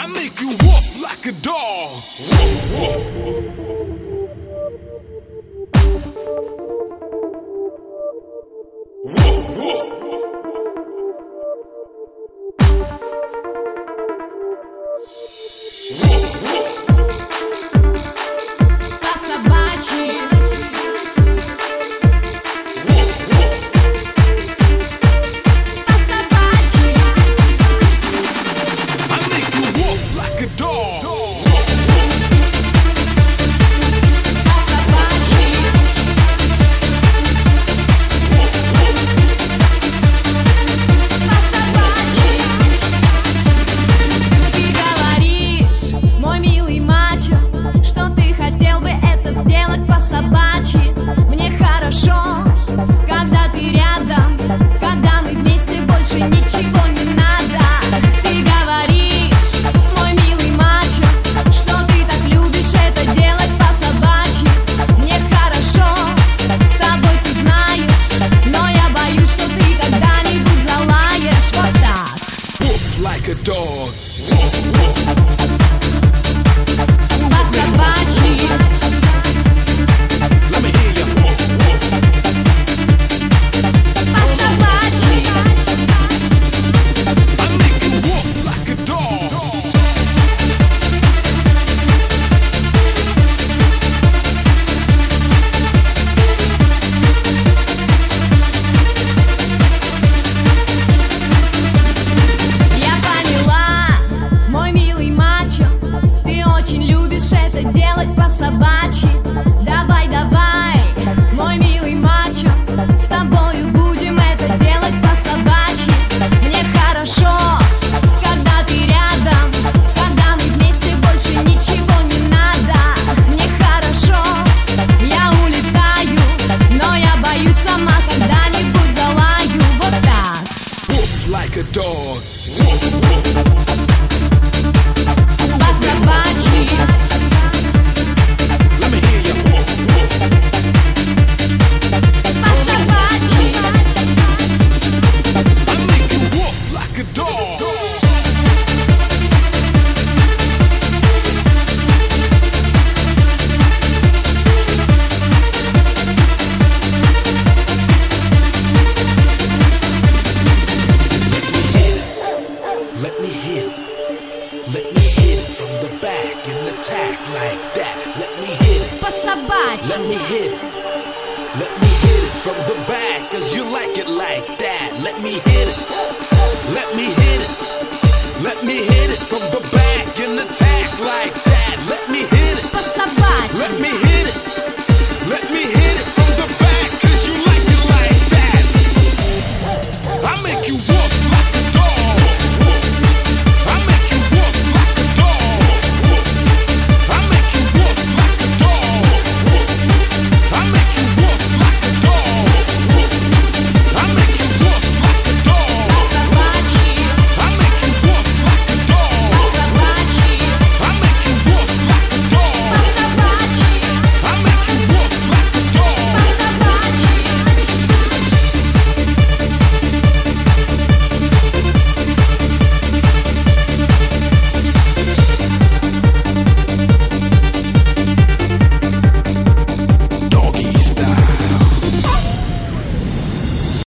I make you woof like a dog. Woof, woof. Woof, woof. Woof, woof. По-собачьи. Woof, woof. По-собачьи. I make you woof like a dog. По-собачьи. Мне хорошо, когда ты рядом, когда мы вместе, больше ничего не надо. Ты говоришь, мой милый мачо, что ты так любишь это делать по-собачьи. Мне хорошо, с тобой ты знаешь, но я боюсь, что ты когда-нибудь залаешь вот так. Woof like a dog. Woof, woof. По-собачьи. Let me hear you. Woof, woof. По-собачьи. I make you woof like a dog. Я поняла, мой милый мачо, ты очень любишь это делать по-собачьи. Давай, давай, мой милый мачо, с тобою будем это делать по-собачьи. Мне хорошо, когда ты рядом, когда мы вместе, больше ничего не надо. Мне хорошо, я улетаю, но я боюсь сама, когда-нибудь залаю вот так. Woof like a dog. Woof, woof. По-собачьи. Let me hear you. Woof, woof. По-собачьи. I make you woof like a dog. Let me hit it. Let me hit it from the back and attack like that. Let me hit it. Let По-собачьи. me hit it. Let me hit it from the back, cause you like it like that. Let me hit it. Let me hit it. Let me hit it from the back.